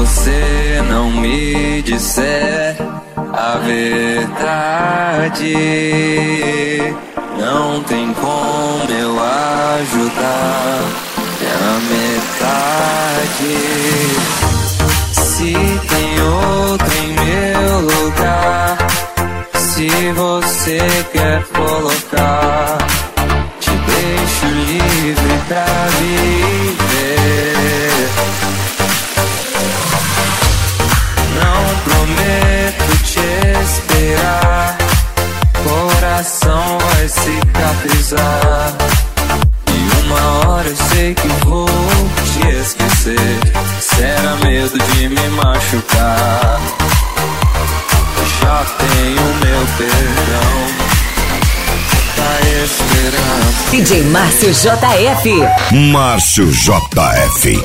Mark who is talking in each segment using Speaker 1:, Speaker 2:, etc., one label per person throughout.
Speaker 1: você não me disser a verdade, não tem como eu ajudar a metade. Se tem outro em meu lugar, se você quer colocar, te deixo livre pra viver. Não prometo te esperar, coração vai cicatrizar, e uma hora eu sei que vou te esquecer. Será medo de me machucar, já tenho meu perdão, tá esperando.
Speaker 2: DJ Márcio JF.
Speaker 3: Márcio JF.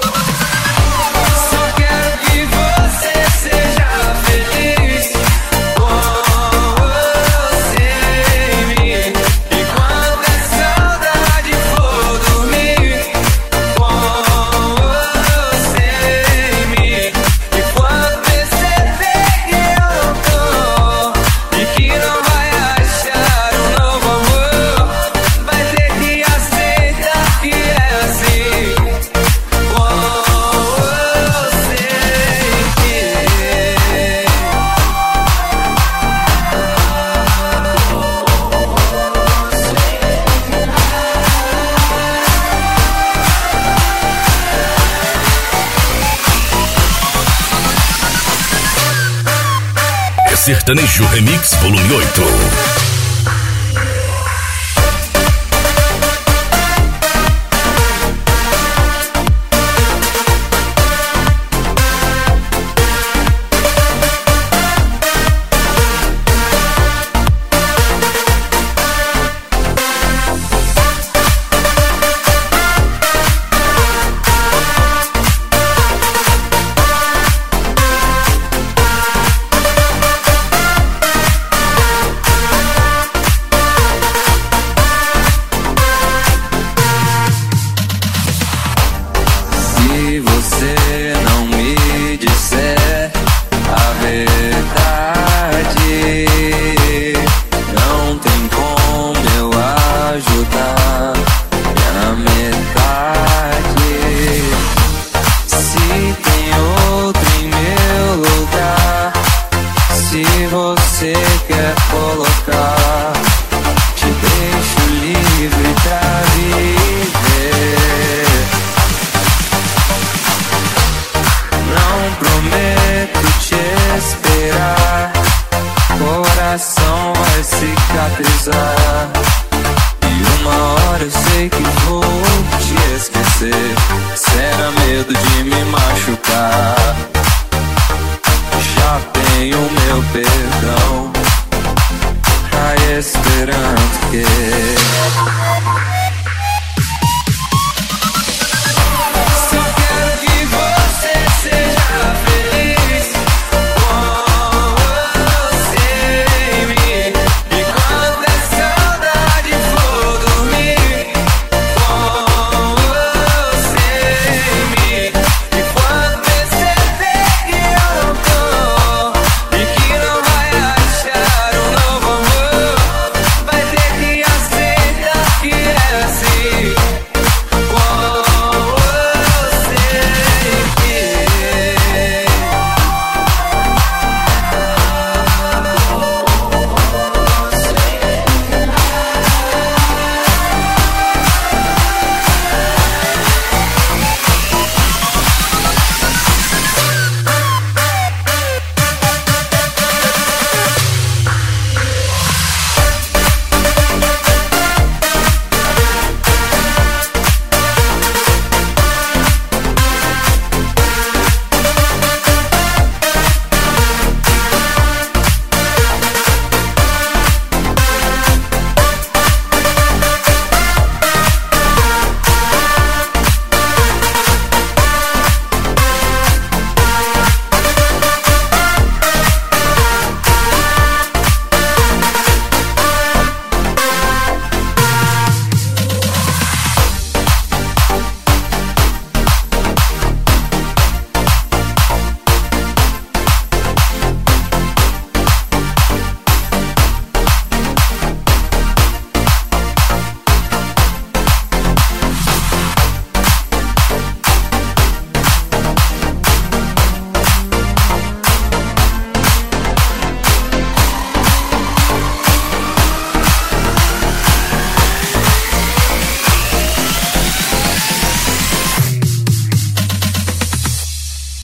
Speaker 3: Sertanejo Remix Volume 8.
Speaker 1: Se você